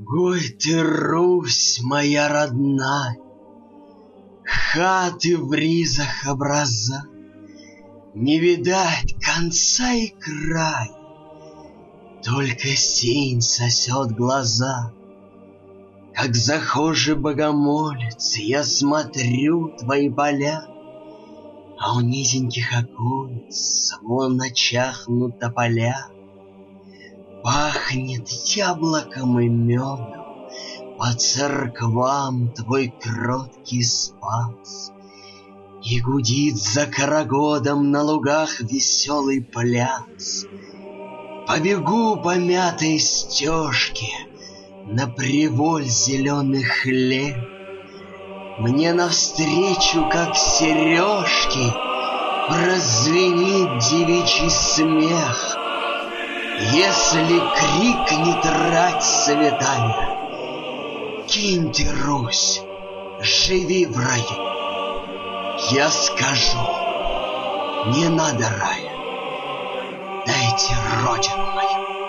Гой ты, Русь моя родная, хаты в ризах образа, не видать конца и края, только синь сосет глаза. Как захожий богомолец, я смотрю твои поля, а у низеньких оконец вон начахнут тополя. Пахнет яблоком и медом, по церквам твой кроткий спас, и гудит за карагодом на лугах веселый пляс. Побегу по мятой стежке на приволь зеленый хлеб. Мне навстречу, как сережки, прозвенит девичий смех. Если крикнет рать светая: кинь ты, Русь, живи в раю, я скажу: не надо рая, дайте родину мою.